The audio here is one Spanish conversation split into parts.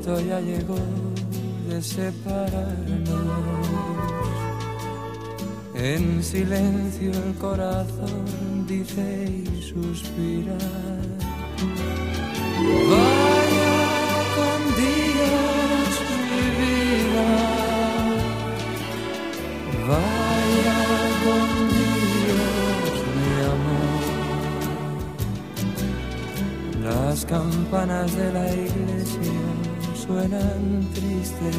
momento ya llegó de separarnos. En silencio el corazón dice y suspira. Vaya con Dios mi vida, vaya con Dios mi amor. Las campanas de la iglesia suenan tristes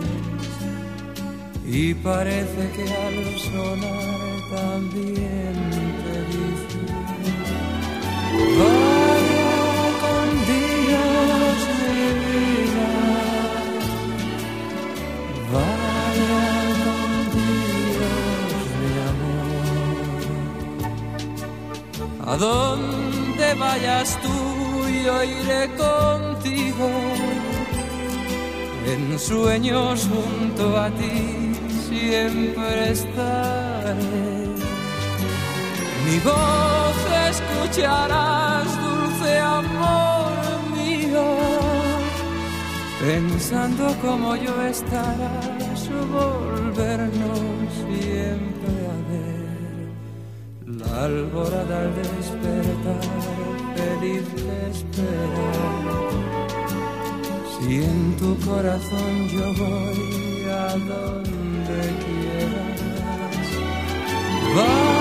y parece que al sonar también te dice: vaya con Dios mi vida, vaya con Dios mi amor. A donde vayas tú yo iré contigo, en sueños junto a ti siempre estaré. Mi voz escucharás, dulce amor mío, pensando como yo estarás, volvernos siempre a ver. La alborada al despertar, feliz de esperar. Si en tu corazón yo voy a donde quieras,